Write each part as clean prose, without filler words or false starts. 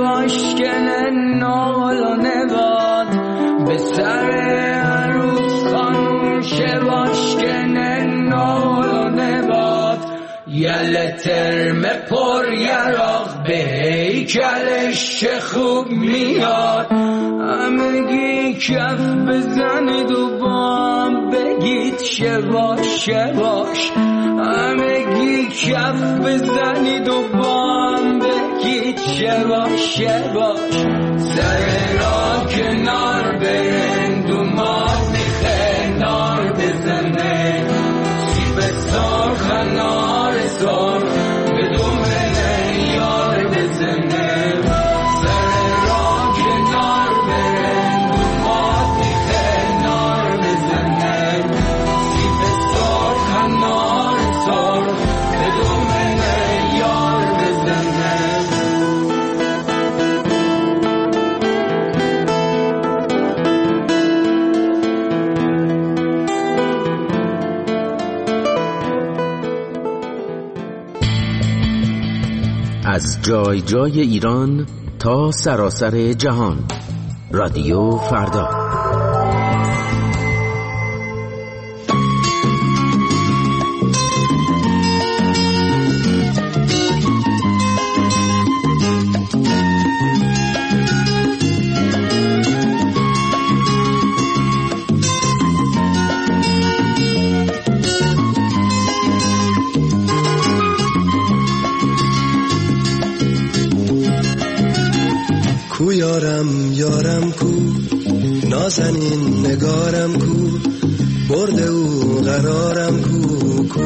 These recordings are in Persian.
باشکنه نالانه باد به سر عروس خانوم شه باشکنه نالانه باد یله ترمه پر یراق به هیکلش چه خوب میاد همگی کف بزنید و با هم بگید شباش شباش همگی کف بزنید و با هم بگید شباش شباش سر را کنار برند و ماد میخه نار بزنه سیب سرخ نار سرخ به دومنه یار بزنه از جای جای ایران تا سراسر جهان رادیو فردا. کو یارم کو نازنین نگارم کو برد او قرارم کو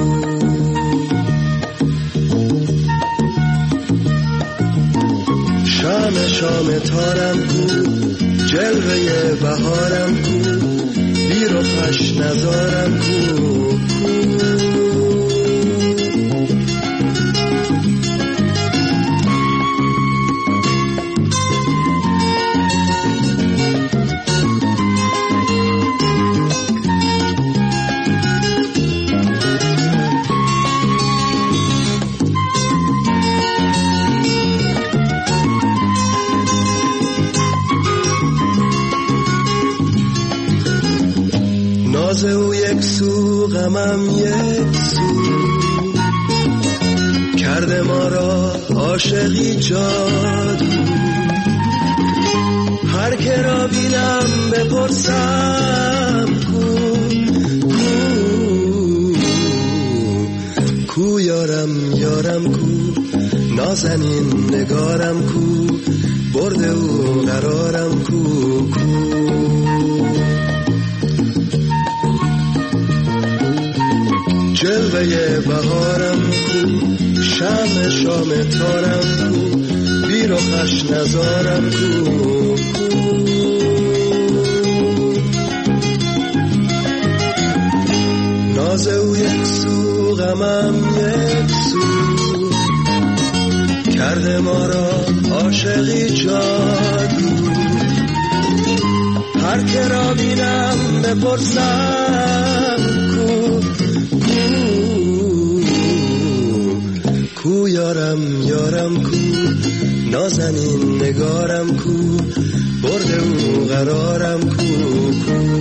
شام تارم کو جلوه بهارم کو بیر و پش نزارم کو ناز او یک سو غمم یک سو کرده ما را عاشقی جادو هر که را بینم بپرسم کو یارم کو نازنین نگارم کو برد او قرارم کو جلوه بهارم کو شام تارم کو بیر و خش نزارم کو ناز او یک سو غمم یک سو کرده ما را عاشقی جادو هر که را بینم بپرسم کو یارم کو نازنین نگارم کو برد او قرارم کو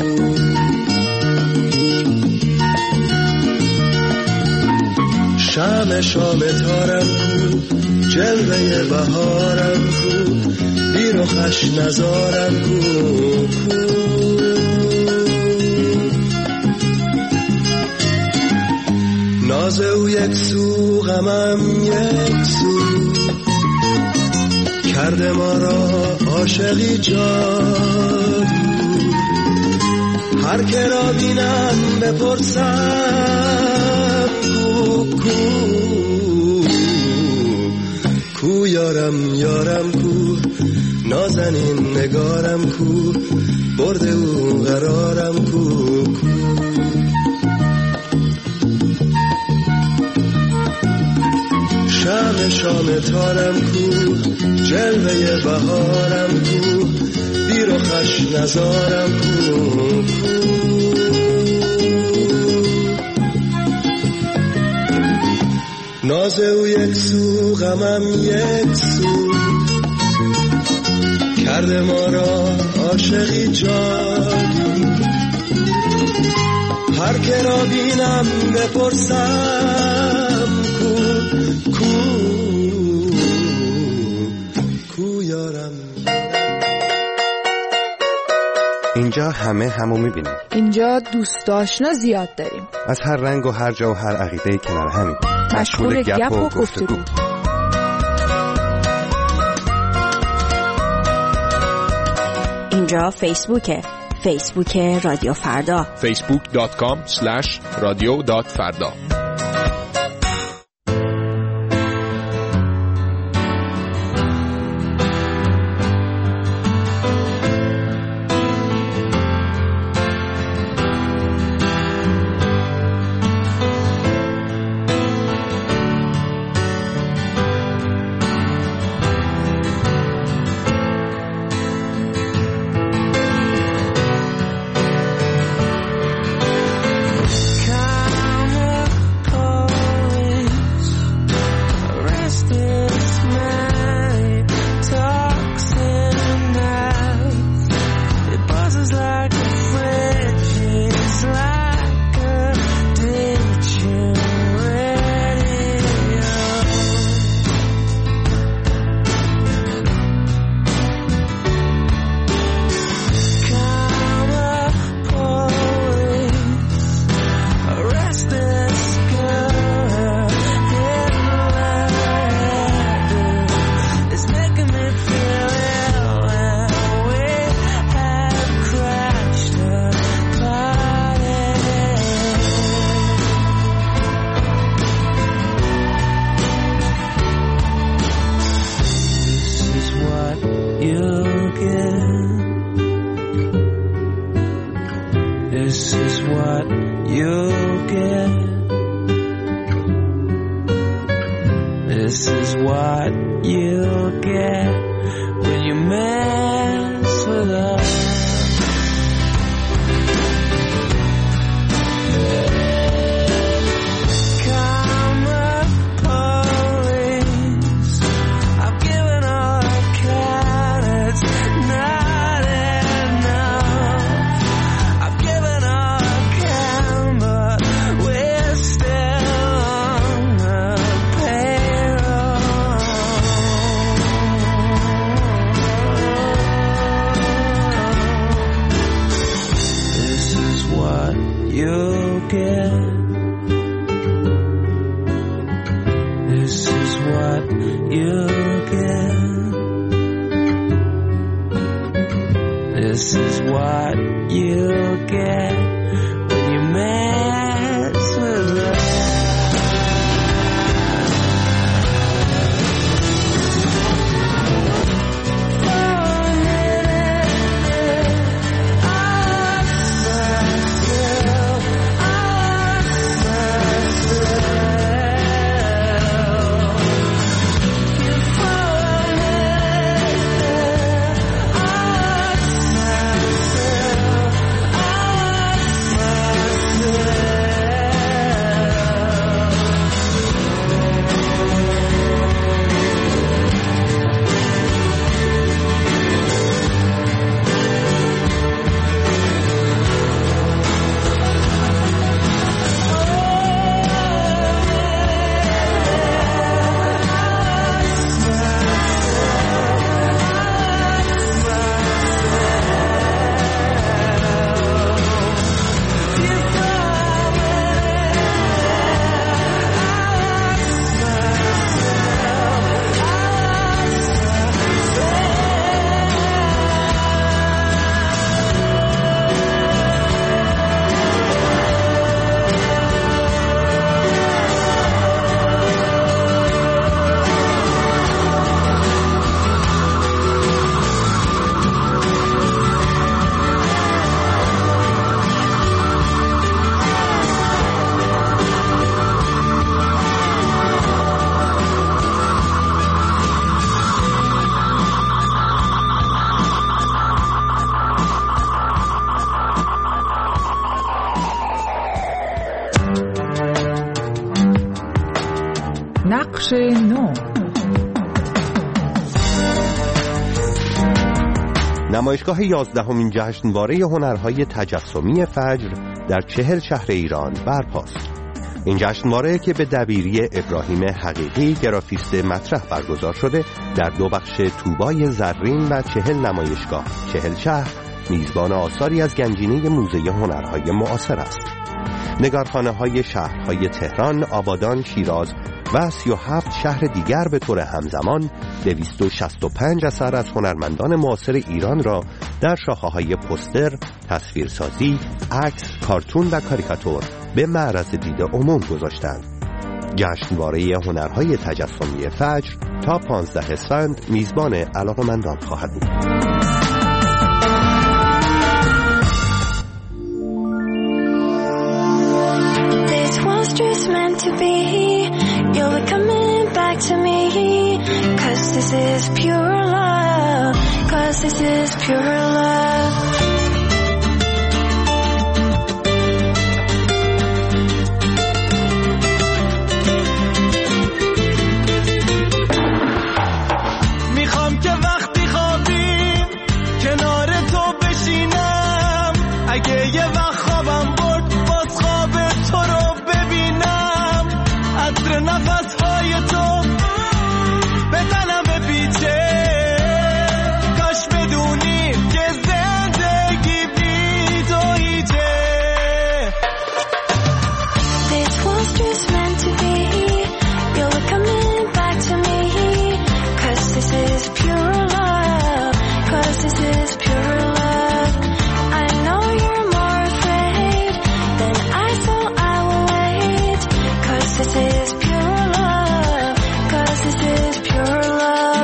شام تارم کو جلوه بهارم کو بیر و خش نزارم کو ناز او یک سو غمم یک سو کرده ما را عاشقی جادو هر که را بینم بپرسم کو یارم کو نازنین نگارم کو برد او قرارم کو شام تارم کو جلوه بهارم کو بیر و خش نزارم کو ناز او یک سو غمم یک سو دل ما را عاشقی جانی، هر که را بینم بپرسم کو یارم. اینجا همه همو میبینیم. اینجا دوست آشنا زیاد داریم، از هر رنگ و هر جا و هر عقیده کنار همیم، مشغول گپ و گفتگو. اینجا فیسبوک رادیو فردا، facebook.com/radio.farda. نقش نو. نمایشگاه 11مین جشنواره هنرهای تجسمی فجر در 40 شهر ایران برپاست. این جشنواره که به دبیری ابراهیم حقیقی گرافیست مطرح برگزار شده، در 2 بخش طوبای زرین و 40 نمایشگاه 40 شهر میزبان آثاری از گنجینه موزه هنرهای معاصر است. نگارخانه‌های شهرهای تهران، آبادان، شیراز و 37 شهر دیگر به طور همزمان 265 اثر از هنرمندان معاصر ایران را در شاخه‌های پوستر، تصویرسازی، عکس، کارتون و کاریکاتور به معرض دید عموم گذاشتند. جشنواره هنرهای تجسمی فجر تا 15 اسفند میزبان علاقه‌مندان خواهد بود. Just meant to be, you'll be coming back to me, 'cause this is pure love, 'cause this is pure love. میخوام که وقتی خوابیم کنار تو بشینم، اگه یه وقت خوابم برد باز خواب تو رو ببینم، عطر نفسهای تو به تنم بپیچه، کاش بدونی که زندگی بی تو هیچه. This was just meant to be, you're coming back to me, 'cause this is pure love, 'cause this is pure love. I know you're more afraid than I, so I will wait, 'cause this is pure love, 'cause this is pure love.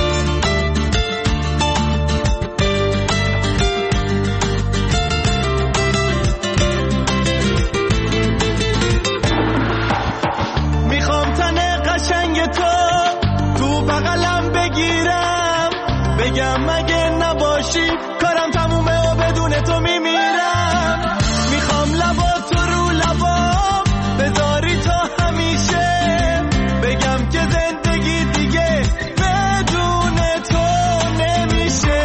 میخوام تن قشنگ تو بغلم بگیرم، بگم اگه نباشی کارم تمومه و بدون تو میمیرم. میخوام لبا تو رو لبام بذاری تا همیشه، بگم که زندگی دیگه بدون تو نمیشه.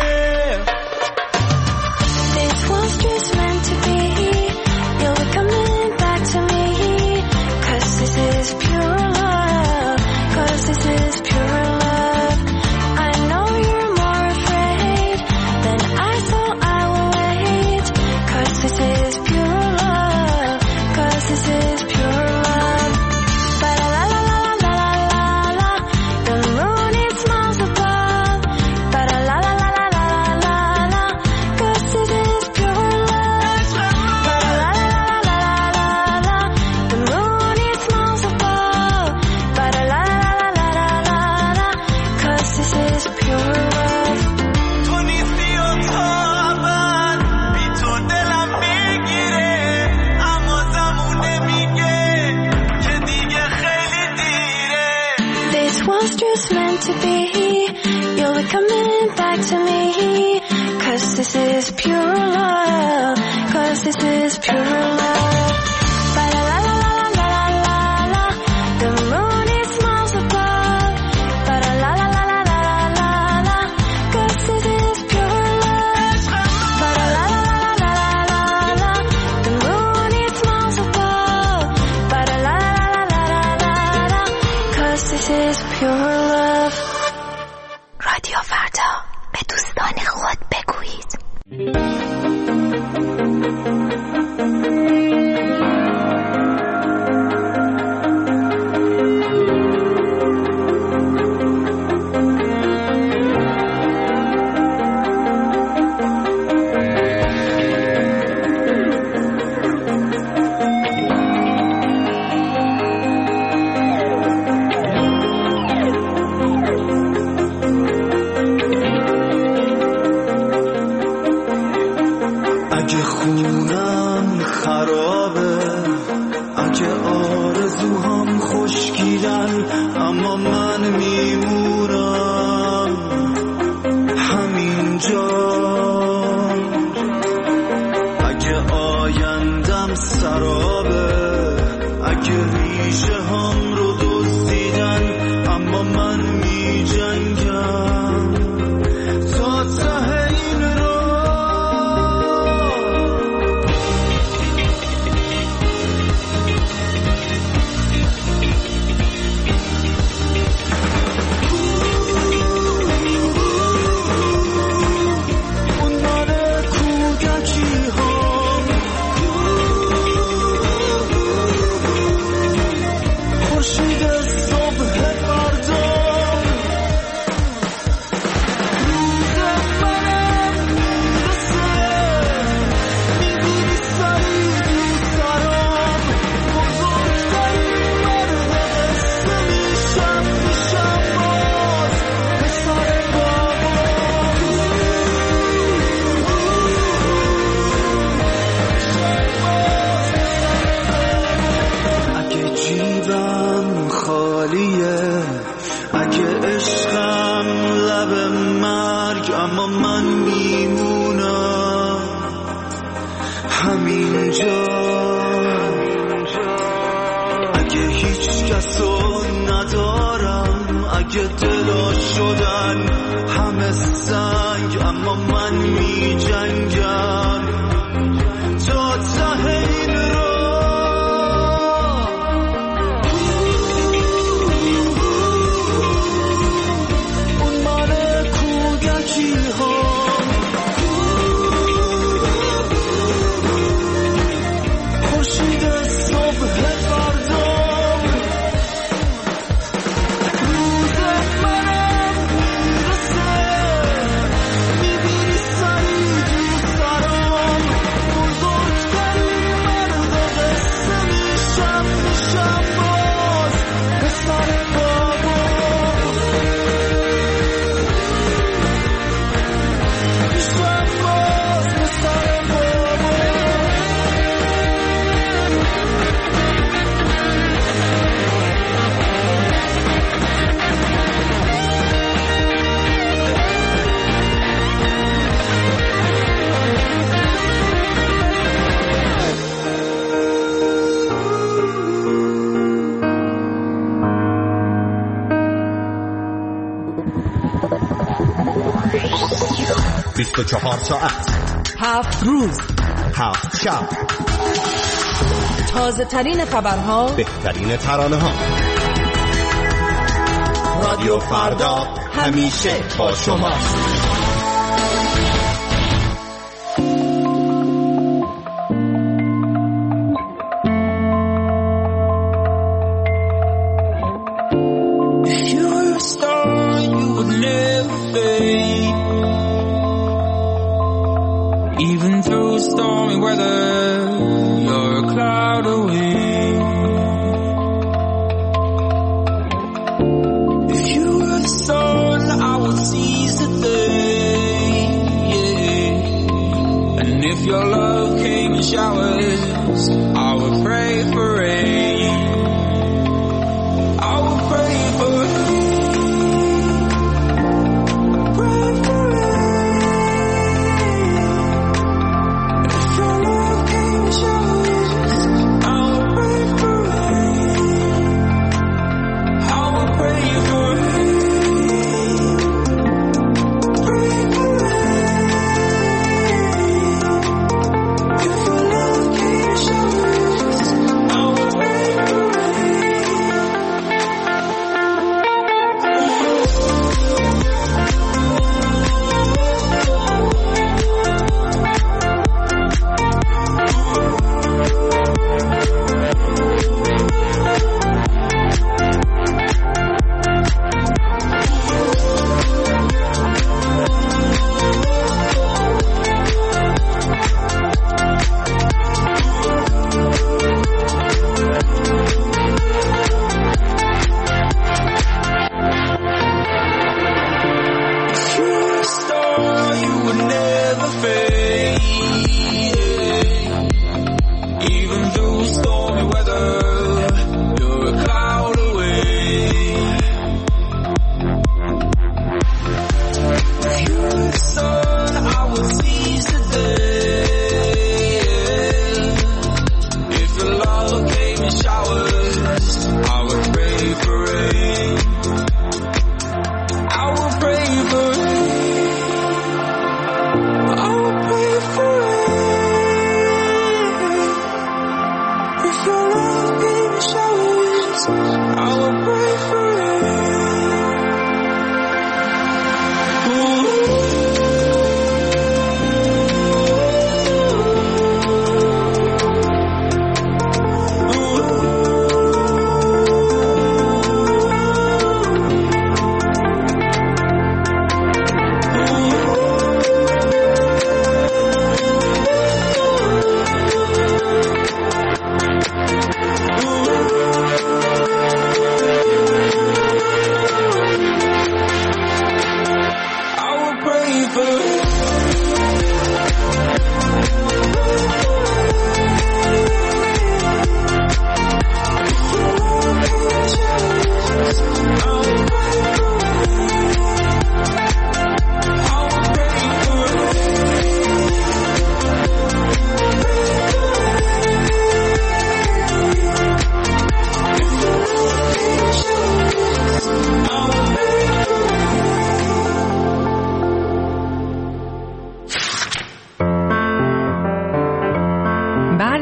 This was just meant to be, you're coming back to me, 'cause this is pure love, 'cause this is pure love. I know you're more afraid than I, so I will wait, 'cause this is pure love, 'cause this is pure love. Ba la la la la la la la, the moon it smiles above. Ba la la la la la la la, 'cause this is pure love. Ba la la la la la la, the moon it smiles above. Ba la la la la la, 'cause this is pure love. تو نیستی و تابن بی تو دلم میگیره، اما زمونه میگه که دیگه خیلی دیره. This was just meant to be, you'll be coming back to me, 'cause this is pure love, 'cause this is pure love. Ba la la la la la la la, the moon it smiles above. Ba la la la la la la la, 'cause this is pure love. Ba la la la la la la, the moon it smiles above. Ba la la la la la, 'cause this is pure love. رادیو فردا، به دوستان خود بگویید. مرگ اما من میمونم همینجا. اگه هیچ کسو ندارم، اگه دلا شدن همه سنگ، اما من می جنگم تا ته این راه. اون مال کودکی ها، خورشید صبح فردا، روز منم میرسه، میبینی سری دوست دارم، بزرگترین مرد قصه میشم باز پسر بابا، میشم باز پسر بابا. بیست و 24 ساعت 7 روز 7 شب، تازه ترین خبرها، بهترین ترانه ها. رادیو فردا همیشه با شما. If you were a star, you would never fade. Even through stormy weather, you're a cloud away. If you were the sun, I would seize the day. Yeah. And if your love came in showers, I would pray for rain. I would pray for rain. Pray for rain. If your love came in showers, I would pray for rain. I would pray for rain. Pray for rain. If your love came in showers, I would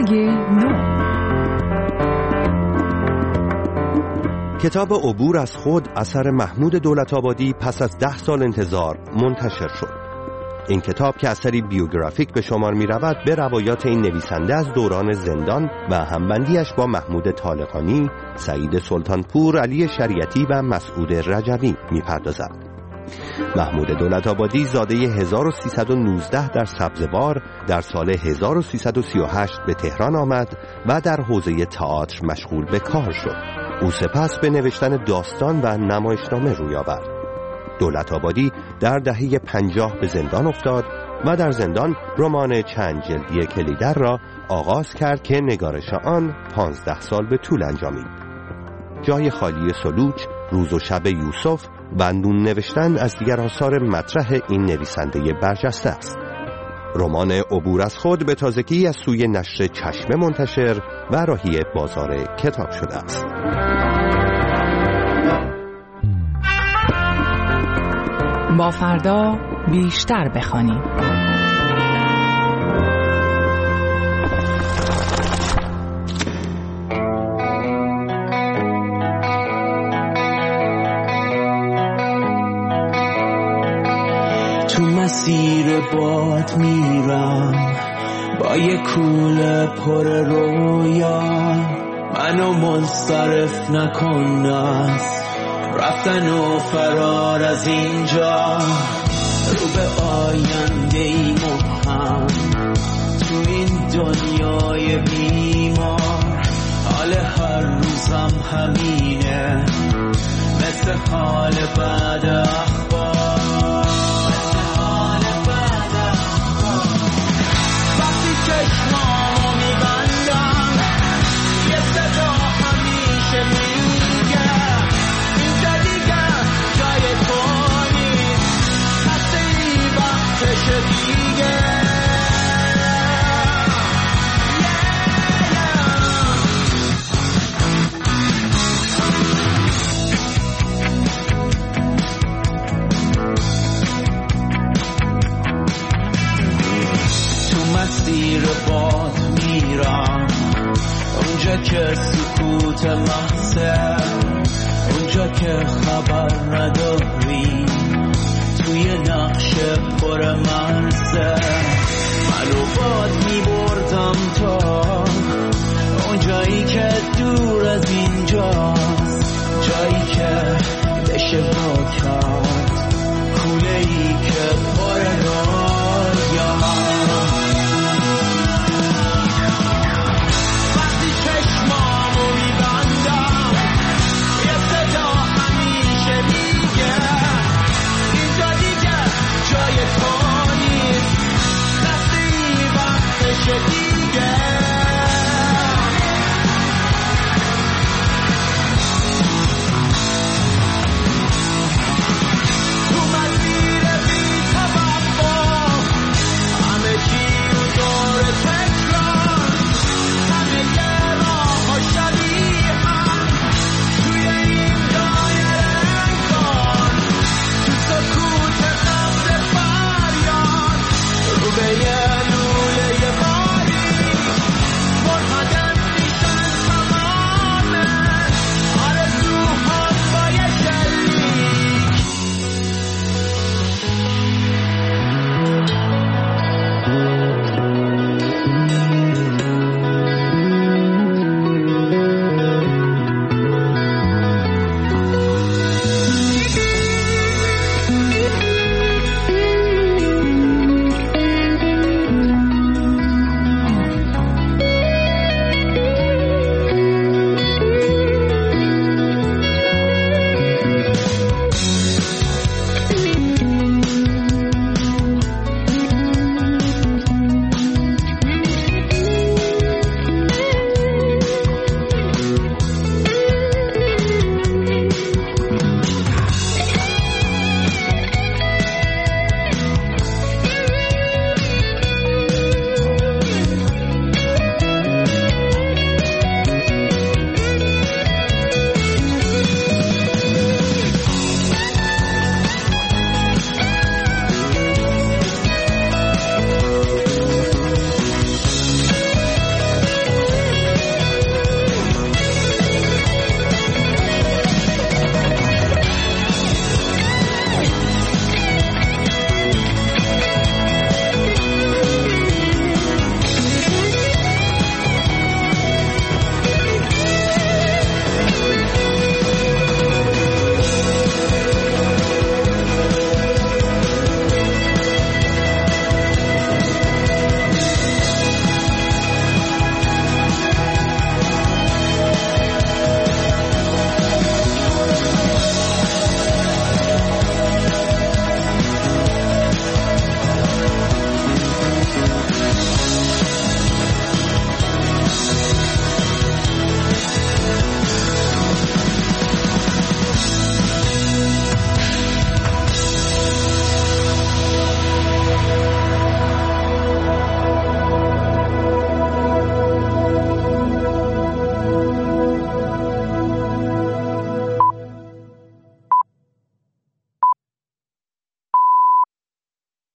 نو. کتاب عبور از خود اثر محمود دولت‌آبادی پس از 10 سال انتظار منتشر شد. این کتاب که اثری بیوگرافیک به شمار می رود به روایات این نویسنده از دوران زندان و همبندیش با محمود طالقانی، سعید سلطانپور، علی شریعتی و مسعود رجوی می پردازد. محمود دولت‌آبادی زاده 1319 در سبزوار در سال 1338 به تهران آمد و در حوزه تئاتر مشغول به کار شد. او سپس به نوشتن داستان و نمایشنامه روی آورد. دولت‌آبادی در دهه 50 به زندان افتاد و در زندان رمان چند جلدی کلیدر را آغاز کرد که نگارش آن 15 سال به طول انجامید. جای خالی سلوچ، روز و شب یوسف و نون نوشتن از دیگر آثار مطرح این نویسنده برجسته است. رمان عبور از خود به تازگی از سوی نشر چشمه منتشر و راهی بازار کتاب شده است. با فردا بیشتر بخوانیم. تو مسیر باد میرم با یه کوله پر رویا، منو منصرف نکن از رفتن و فرار از اینجا، رو به آینده ای مبهم تو این دنیای بیمار، حال هر روزم همینه مثل حال بعد اخبار. وقتی چشمامو میبندم یه صدا همیشه میگه اینجا دیگه جای تو نیست، خسته ای وقتشه دیگه. مسیر باد میرم اونجا که سکوت محضه، اونجا که خبر نداری توی نقش پر مرزه، منو باد میبرم